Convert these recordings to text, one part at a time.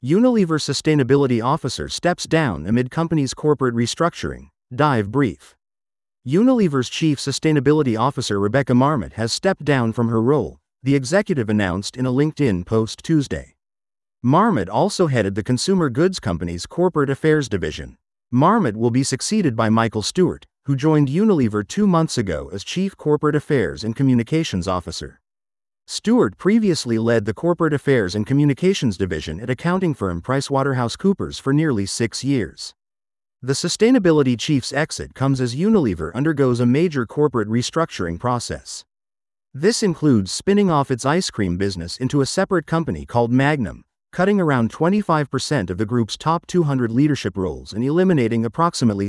Unilever Sustainability Officer steps down amid company's corporate restructuring. Dive brief. Unilever's Chief Sustainability Officer Rebecca Marmot has stepped down from her role, the executive announced in a LinkedIn post Tuesday. Marmot also headed the consumer goods company's corporate affairs division. Marmot will be succeeded by Michael Stewart, who joined Unilever 2 months ago as Chief Corporate Affairs and Communications Officer. Stewart previously led the Corporate Affairs and Communications division at accounting firm PricewaterhouseCoopers for nearly 6 years. The sustainability chief's exit comes as Unilever undergoes a major corporate restructuring process. This includes spinning off its ice cream business into a separate company called Magnum, cutting around 25% of the group's top 200 leadership roles and eliminating approximately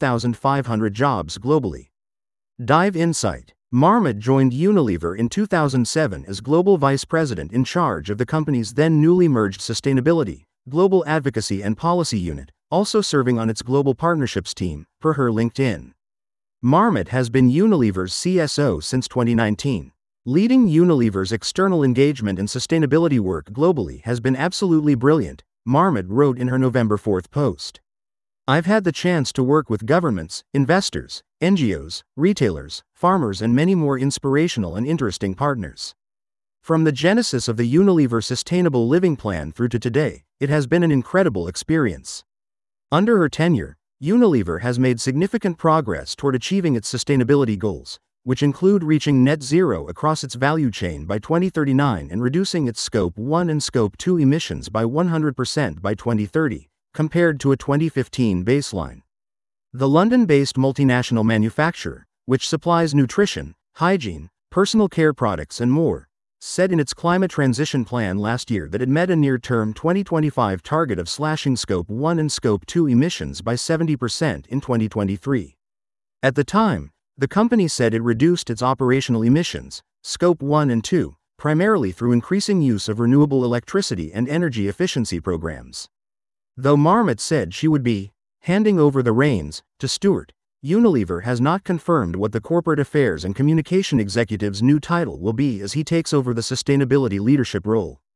7,500 jobs globally. Dive Insight. Marmot joined Unilever in 2007 as Global Vice President in charge of the company's then newly merged Sustainability, Global Advocacy and Policy Unit, also serving on its Global Partnerships team, per her LinkedIn. Marmot has been Unilever's CSO since 2019. Leading Unilever's external engagement and sustainability work globally has been absolutely brilliant, Marmot wrote in her November 4 post. I've had the chance to work with governments, investors, NGOs, retailers, farmers and many more inspirational and interesting partners. From the genesis of the Unilever Sustainable Living Plan through to today, it has been an incredible experience. Under her tenure, Unilever has made significant progress toward achieving its sustainability goals, which include reaching net zero across its value chain by 2039 and reducing its Scope 1 and Scope 2 emissions by 100% by 2030, compared to a 2015 baseline. The London-based multinational manufacturer, which supplies nutrition, hygiene, personal care products and more, said in its climate transition plan last year that it met a near-term 2025 target of slashing Scope 1 and Scope 2 emissions by 70% in 2023. At the time, the company said it reduced its operational emissions, Scope 1 and 2, primarily through increasing use of renewable electricity and energy efficiency programs. Though Marmot said she would be handing over the reins to Stewart, Unilever has not confirmed what the Corporate Affairs and Communication Executive's new title will be as he takes over the sustainability leadership role.